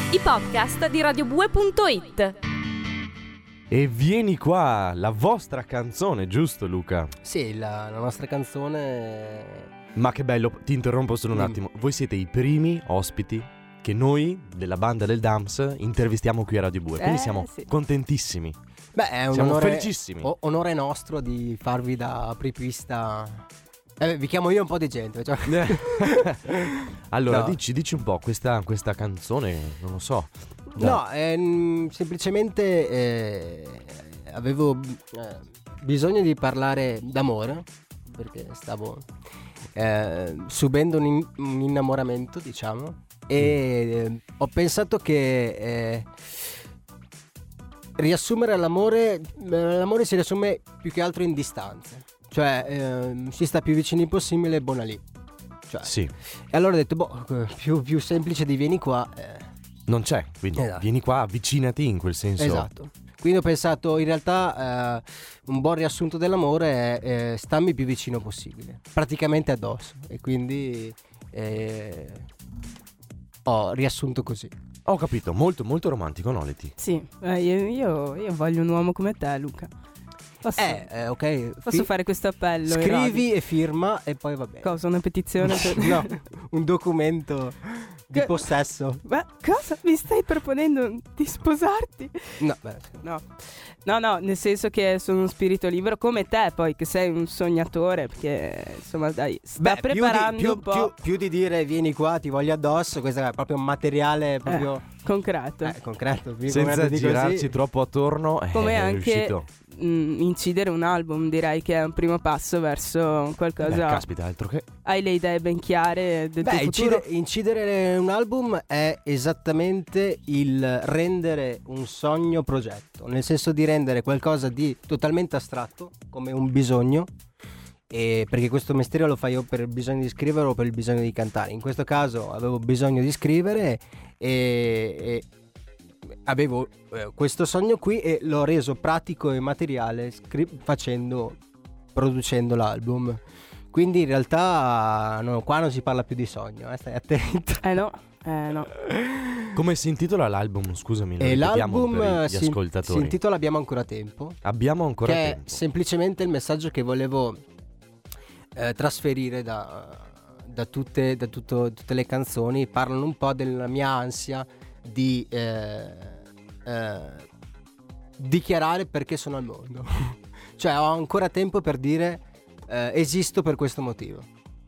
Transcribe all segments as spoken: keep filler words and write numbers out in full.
i podcast di radiobue punto it. E vieni qua, la vostra canzone, giusto Luca? Sì, la, la nostra canzone. Ma che bello, ti interrompo solo un Mm. attimo. Voi siete i primi ospiti che noi della banda del Dams intervistiamo qui a Radio Bue, quindi Eh, siamo sì. contentissimi. Beh, è un Siamo onore, felicissimi. o- onore nostro di farvi da apripista. Eh, vi chiamo io un po' di gente. Cioè. Allora, No. dici, dici un po', questa, questa canzone, non lo so. No, ehm, semplicemente eh, avevo eh, bisogno di parlare d'amore, perché stavo eh, subendo un, in- un innamoramento, diciamo, e eh, ho pensato che eh, riassumere l'amore, eh, l'amore si riassume più che altro in distanze, cioè ehm, si sta più vicini possibile e buona lì. Cioè, Sì, e allora ho detto, boh, più, più semplice di vieni qua. eh, non c'è, quindi Esatto. vieni qua, avvicinati in quel senso. Esatto. Quindi ho pensato, in realtà eh, un buon riassunto dell'amore è eh, stammi più vicino possibile, praticamente addosso. E quindi eh, ho riassunto così. Ho capito, molto molto romantico, no Leti? Sì, eh, io, io, io voglio un uomo come te, Luca. Posso, Eh, eh, ok. posso fi- fare questo appello? in radio? Scrivi e firma e poi va bene. Cosa? Una petizione? Per... No, un documento di Che- possesso. Ma cosa? Mi stai proponendo di sposarti? No, beh, No, no, no, nel senso che sono uno spirito libero come te, poi che sei un sognatore, perché insomma dai, sta Beh, più di- preparando più, un po' più- più di dire vieni qua, ti voglio addosso, questo è proprio un materiale proprio concreto. eh, concreto. più Senza come dico girarci così. troppo attorno, eh, Come è anche riuscito. mh, incidere un album, direi che è un primo passo verso qualcosa. Beh, caspita, altro che. Hai le idee ben chiare del Beh, tuo futuro? incide- incidere un album è esattamente il rendere un sogno progetto, nel senso di rendere qualcosa di totalmente astratto, come un bisogno, e perché questo mestiere lo fai o per il bisogno di scrivere o per il bisogno di cantare. In questo caso avevo bisogno di scrivere e, e avevo eh, questo sogno qui e l'ho reso pratico e materiale scri- facendo, producendo l'album. Quindi in realtà no, qua non si parla più di sogno, eh, stai attento. Eh no, eh no. Come si intitola l'album? Scusami, lo E ripetiamo l'album per gli si, ascoltatori. si intitola Abbiamo ancora tempo, Abbiamo ancora che tempo. è semplicemente il messaggio che volevo eh, trasferire da, da, tutte, da tutto- tutte le canzoni. Parlano un po' della mia ansia di eh, eh, dichiarare perché sono al mondo. Cioè ho ancora tempo per dire eh, esisto per questo motivo.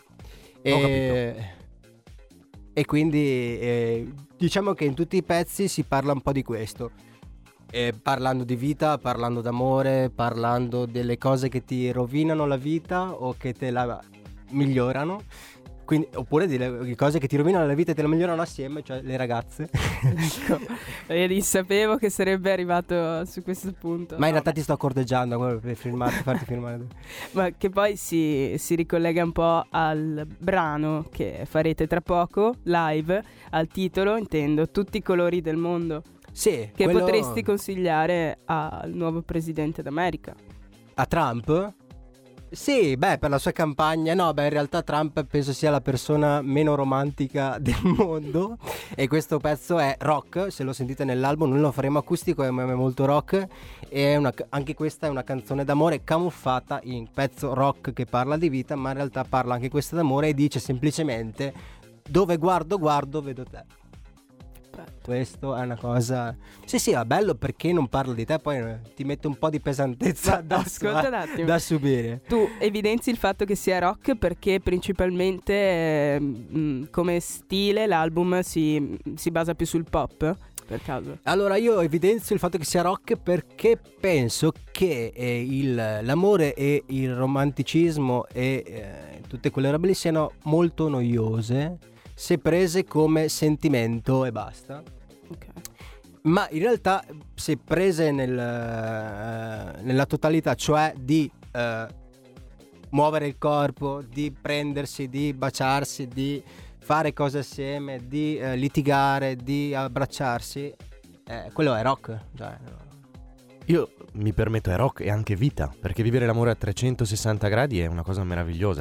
E, e quindi eh, diciamo che in tutti i pezzi si parla un po' di questo. Eh, parlando di vita, parlando d'amore, parlando delle cose che ti rovinano la vita o che te la migliorano. Quindi, oppure delle cose che ti rovinano la vita e te la migliorano assieme, cioè le ragazze. Io sapevo che sarebbe arrivato su questo punto. Ma in No, realtà ti sto corteggiando quello per firmarti, farti firmare. ma che poi si, si ricollega un po' al brano che farete tra poco, live, al titolo, intendo, Tutti i colori del mondo, Sì, che quello- potresti consigliare al nuovo presidente d'America. a Trump? Sì, beh, per la sua campagna. No, beh, in realtà Trump penso sia la persona meno romantica del mondo. E questo pezzo è rock. Se lo sentite nell'album, noi lo faremo acustico, è è molto rock. E è una, anche questa è una canzone d'amore camuffata in pezzo rock che parla di vita, ma in realtà parla anche questa d'amore e dice semplicemente: dove guardo, guardo, vedo te. Questo è una cosa. Sì, sì, è bello perché non parlo di te, poi eh, ti mette un po' di pesantezza da, Ascolta un attimo. da subire. Tu evidenzi il fatto che sia rock perché principalmente eh, mh, come stile l'album si, si basa più sul pop, per caso? Allora io evidenzio il fatto che sia rock perché penso che eh, il, l'amore e il romanticismo e eh, tutte quelle robe lì siano molto noiose se prese come sentimento e basta. Ok. Ma in realtà se prese nel, eh, nella totalità, cioè di eh, muovere il corpo, di prendersi, di baciarsi, di fare cose assieme, di eh, litigare, di abbracciarsi, eh, quello è rock. Cioè, Io mi permetto, è rock e anche vita, perché vivere l'amore a trecentosessanta gradi è una cosa meravigliosa.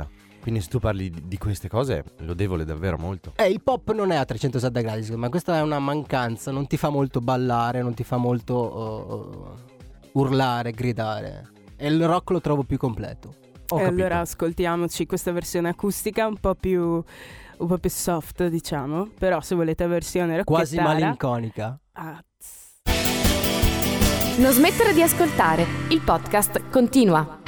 Quindi se tu parli di- di queste cose, lodevole davvero molto. Eh, il pop non è a trecentosette gradi, secondo me. Questa è una mancanza. Non ti fa molto ballare, non ti fa molto uh, urlare, gridare. E il rock lo trovo più completo. Ho E capito. allora ascoltiamoci questa versione acustica un po' più un po' più soft, diciamo. Però se volete la versione rockettara, Quasi malinconica. ah, Non smettere di ascoltare, il podcast continua.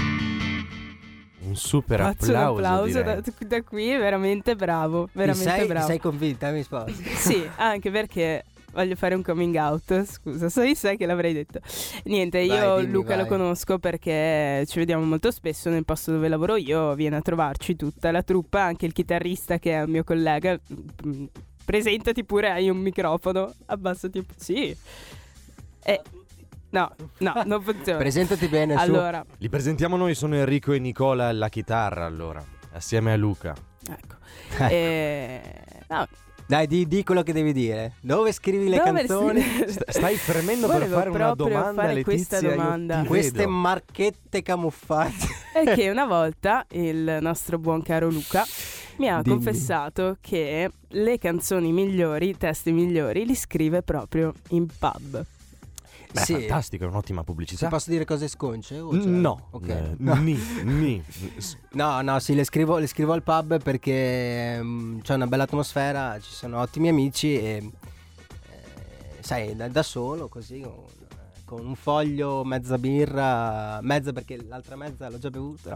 Un super faccio un applauso, applauso direi. da, da qui, veramente bravo, Ti veramente sei, bravo. sei convinta, mi sposi? Sì, anche perché voglio fare un coming out. Scusa, sai, sai che l'avrei detto. Niente, Vai, io dimmi, Luca vai. lo conosco perché ci vediamo molto spesso nel posto dove lavoro io. Viene a trovarci tutta la truppa, anche il chitarrista che è un mio collega. Mm, Presentati pure, hai un microfono. Abbassati un po'. Sì. Eh, no, no, non funziona. Presentati bene su. Allora, Li presentiamo noi, sono Enrico e Nicola alla chitarra, allora, assieme a Luca. ecco. Eh, no, Dai, di, di quello che devi dire. Dove scrivi le dove canzoni? si- St- stai fremendo per Volevo fare una proprio domanda, fare Letizia. questa io domanda. ti Queste vedo. marchette camuffate. È che una volta il nostro buon caro Luca mi ha Dimmi. confessato che le canzoni migliori, i testi migliori, li scrive proprio in pub. Beh, Sì. fantastico, è un'ottima Se pubblicità. posso dire cose sconce? o cioè- No, Ok. eh, No. ni, ni. S- No, no, sì, le scrivo, le scrivo al pub perché mm, c'è una bella atmosfera, ci sono ottimi amici e eh, sai, da, da solo così con, con un foglio, mezza birra, mezza perché l'altra mezza l'ho già bevuta, no?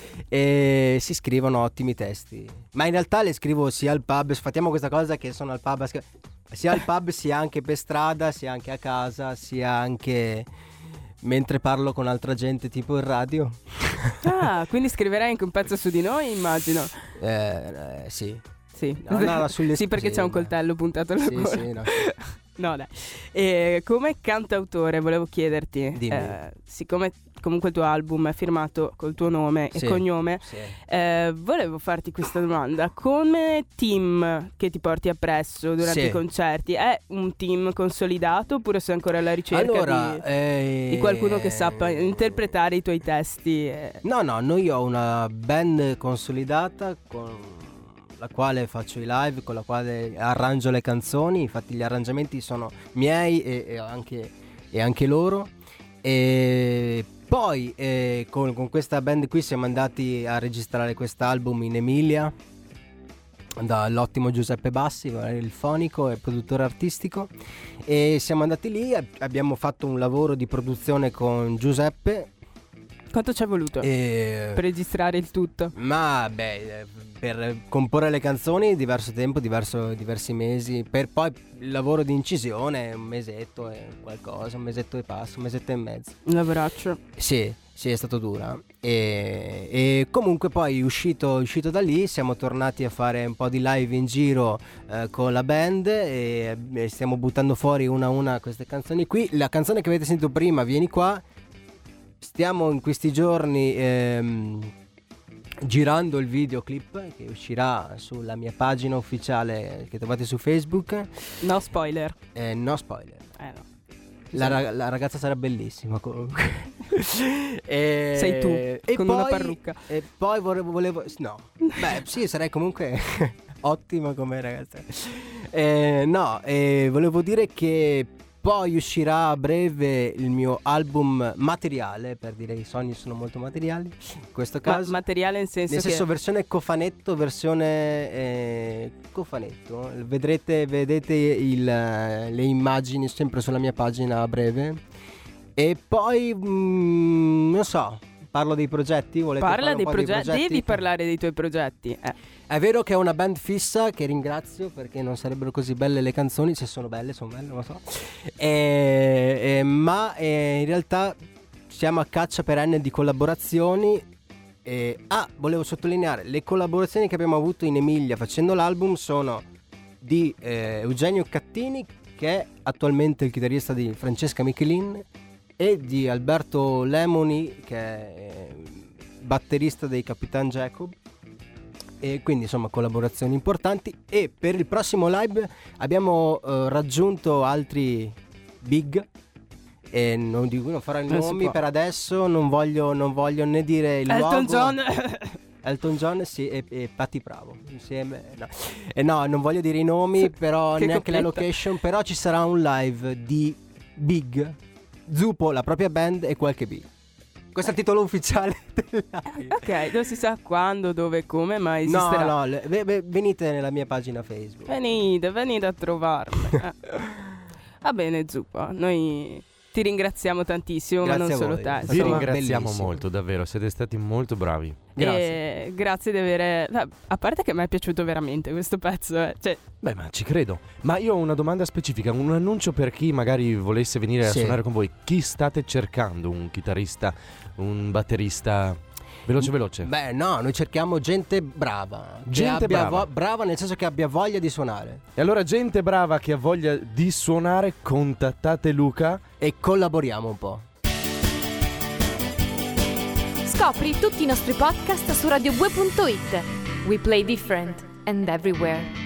E si scrivono ottimi testi. Ma in realtà le scrivo sia al pub, sfattiamo questa cosa che sono al pub, a scri- sia al pub sia anche per strada, sia anche a casa, sia anche mentre parlo con altra gente tipo in radio. Ah, quindi scriverai anche un pezzo su di noi, immagino. Eh, eh, sì. Sì, No, no, no, sulle- sì, perché sì, c'è un beh. coltello puntato alla Sì, gola. sì, no. No, dai. E come cantautore volevo chiederti, Dimmi. eh, siccome comunque il tuo album è firmato col tuo nome Sì. e cognome, Sì. eh, volevo farti questa domanda. Come team che ti porti appresso durante Sì. i concerti, è un team consolidato oppure sei ancora alla ricerca Allora, di, eh, di qualcuno che sappia interpretare i tuoi testi? eh? No, no, noi ho una band consolidata con la quale faccio i live, con la quale arrangio le canzoni. Infatti gli arrangiamenti sono miei e, e anche, e anche loro. E poi eh, con, con questa band qui siamo andati a registrare quest'album in Emilia dall'ottimo Giuseppe Bassi, il fonico e produttore artistico, e siamo andati lì, ab- abbiamo fatto un lavoro di produzione con Giuseppe Quanto ci è voluto e... per registrare il tutto? Ma beh, eh, per comporre le canzoni diverso tempo, diverso, diversi mesi, per poi il lavoro di incisione un mesetto e qualcosa, un mesetto e passa, un mesetto e mezzo. Un lavoraccio. Sì, sì, è stato dura. E, e comunque poi uscito, uscito da lì siamo tornati a fare un po' di live in giro eh, con la band e, e stiamo buttando fuori una a una queste canzoni qui. La canzone che avete sentito prima, Vieni qua, stiamo in questi giorni ehm, girando il videoclip che uscirà sulla mia pagina ufficiale che trovate su Facebook. No spoiler. Eh, no spoiler. Eh no. La, ra- la ragazza sarà bellissima comunque. E- Sei tu, e con poi, una parrucca. E poi volevo, volevo no, beh sì, sarei comunque ottima come ragazza. Eh, no, eh, volevo dire che poi uscirà a breve il mio album materiale, per dire che i sogni sono molto materiali in questo Ma- caso. materiale nel senso Nel che senso versione cofanetto, versione eh, cofanetto. Vedrete, vedete il, le immagini sempre sulla mia pagina a breve. E poi mm, non so, parlo dei progetti. Volete parla fare un dei po' progetti, progetti? devi parlare dei tuoi progetti. Eh. È vero che è una band fissa, che ringrazio perché non sarebbero così belle le canzoni. Se sono belle, sono belle, non lo so. E, e, ma eh, in realtà siamo a caccia perenne di collaborazioni. E, ah, volevo sottolineare, le collaborazioni che abbiamo avuto in Emilia facendo l'album sono di eh, Eugenio Cattini, che è attualmente il chitarrista di Francesca Michelin, e di Alberto Lemoni, che è eh, batterista dei Capitan Jacob. E quindi insomma collaborazioni importanti. E per il prossimo live abbiamo eh, raggiunto altri big, e non, di cui non farò i Non si nomi può. per adesso. Non voglio, non voglio né dire il Elton luogo. John. Elton John sì, e, e Patti Bravo insieme. No. E no, non voglio dire i nomi, però Che neanche completa. la location. Però ci sarà un live di Big, Zupo, la propria band e qualche Big. Questo è il titolo ufficiale del live. Ok, non si sa quando, dove, come, ma No, esisterà. no, le- ve- ve- venite nella mia pagina Facebook. Venite, venite a trovarmi. Eh. Va bene, Zuppa, noi ti ringraziamo tantissimo, ma Grazie non a solo voi. te. È Vi stato insomma. ringraziamo bellissimo. molto, davvero, siete stati molto bravi. Grazie. E grazie di avere. Beh, a parte che a me è piaciuto veramente questo pezzo, eh. Cioè, Beh, ma ci credo. Ma io ho una domanda specifica, un annuncio per chi magari volesse venire a Sì. suonare con voi. Chi state cercando? Un chitarrista, un batterista? Veloce, veloce. Beh, no, noi cerchiamo gente brava. che Gente abbia brava. vo- brava nel senso che abbia voglia di suonare. E allora, gente brava che ha voglia di suonare, contattate Luca. E collaboriamo un po'. Scopri tutti i nostri podcast su radio due punto it. We play different and everywhere.